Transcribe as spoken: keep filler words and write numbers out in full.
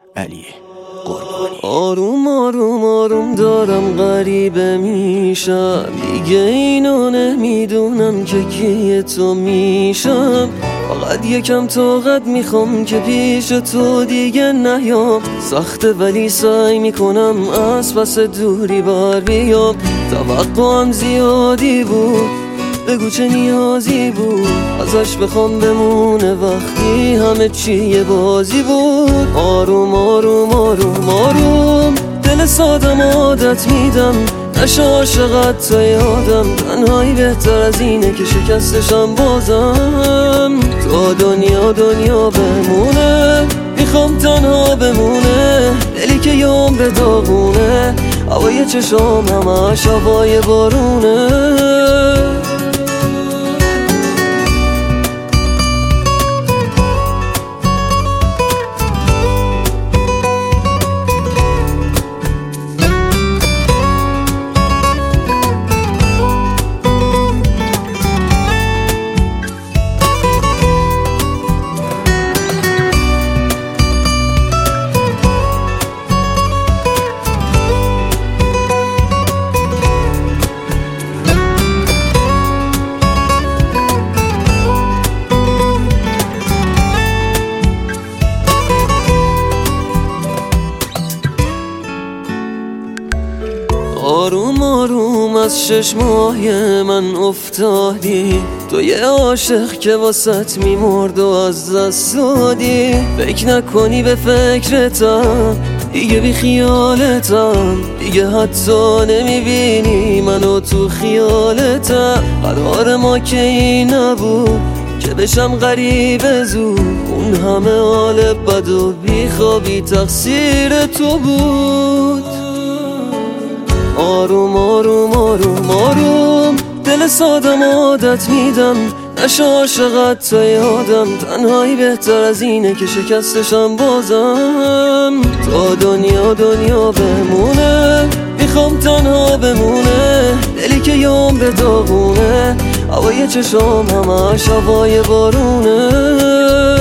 علی قربانی. آروم آروم آروم دارم غریبه میشم، دیگه اینو نمیدونم که کی تو میشم. فقط یکم طاقت میخوام که پیش تو دیگه نیام. سخته ولی سعی میکنم از پس دوری بر بیام. توقعم زیادی بود، بگو چه نیازی بود ازش بخوام بمونه وقتی همه چی یه بازی بود. آروم آروم آروم آروم دل سادم عادت میدم، نشه عاشقت تا یادم. تنهایی بهتر از اینه که شکستشم بازم. تا دنیا دنیا بمونه، میخوام تنها بمونه. دلی که یه عمر داغونه، هوای چشام همش هوای بارونه. آروم آروم از شش ماه من افتادی، تو یه عاشق که واسط میمرد و از دست دادی. فکر نکنی به فکرتم، دیگه بی خیالتم. دیگه حتی نمیبینی منو تو خیالتم. قرار ما که این نبود که بشم غریب زود. اون همه حال بد و بیخوابی تقصیر تو بود. آروم آروم آروم آروم دل سادم عادت میدم، نشه عاشقت تا یادم. تنهایی بهتر از اینه که شکستشم بازم. تا دنیا دنیا بمونه، میخوام تنها بمونه. دلی که یه عمر داغونه، هوای چشام همش هوای بارونه.